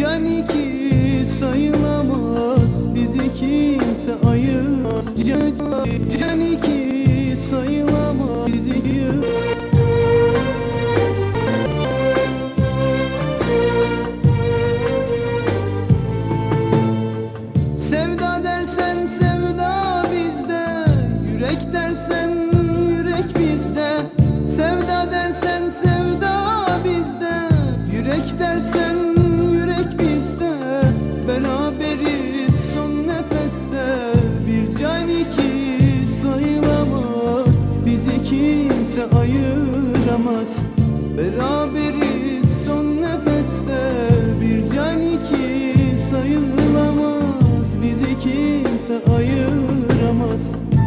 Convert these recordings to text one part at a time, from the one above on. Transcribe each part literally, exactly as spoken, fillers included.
can iki sayılamaz, bizi kimse ayırmaz. Can, can iki sayılamaz, bizi ayırmaz. Sevda dersen sevda bizde, yürek dersen yürek bizde. Sevda dersen sevda bizde, yürek dersen yürek bizde. Beraberiz son nefeste, bir can iki sayılamaz, bizi kimse ayıramaz. Beraberiz son nefeste, bir can iki sayılamaz, bizi kimse ayıramaz.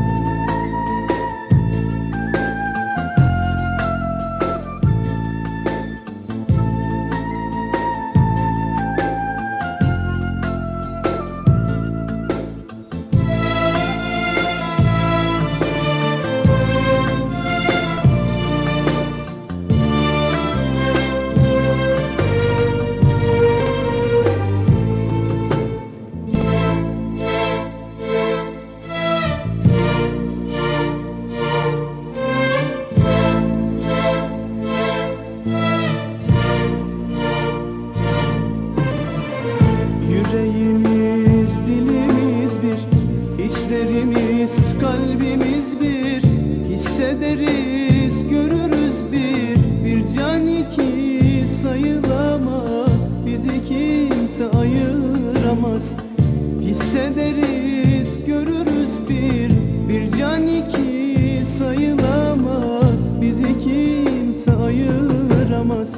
Yüreğimiz, dilimiz bir, hislerimiz, kalbimiz bir. Hissederiz, görürüz bir, bir can iki sayılamaz, bizi kimse ayıramaz. Hissederiz, görürüz bir, bir can iki sayılamaz, bizi kimse ayıramaz.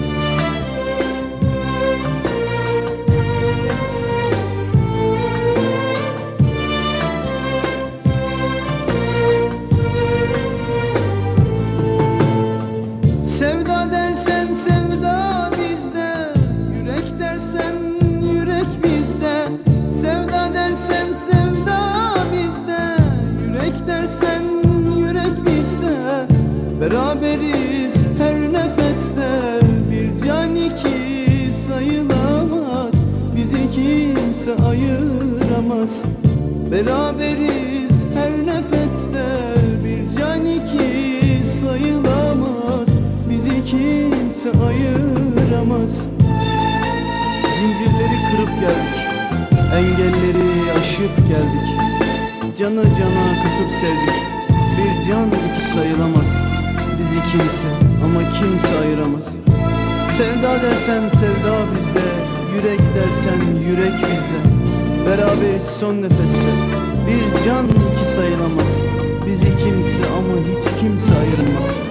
Sevda dersen sevda bizde, yürek dersen yürek bizde. Sevda dersen sevda bizde, yürek dersen yürek bizde. Beraberiz her nefeste, bir can iki sayılamaz, bizi kimse ayıramaz. Beraberiz her nefeste, bir can iki sayılamaz, bizi kimse ayıramaz. Zincirleri kırıp geldik, engelleri aşıp geldik. Canı cana katıp sevdik, bir can iki sayılamaz, bizi kimse ama kimse ayıramaz. Sevda dersen sevda bizde, yürek dersen yürek bizde. Beraberiz son nefeste, bir can iki sayılamaz, bizi kimse ama hiç kimse ayırmaz.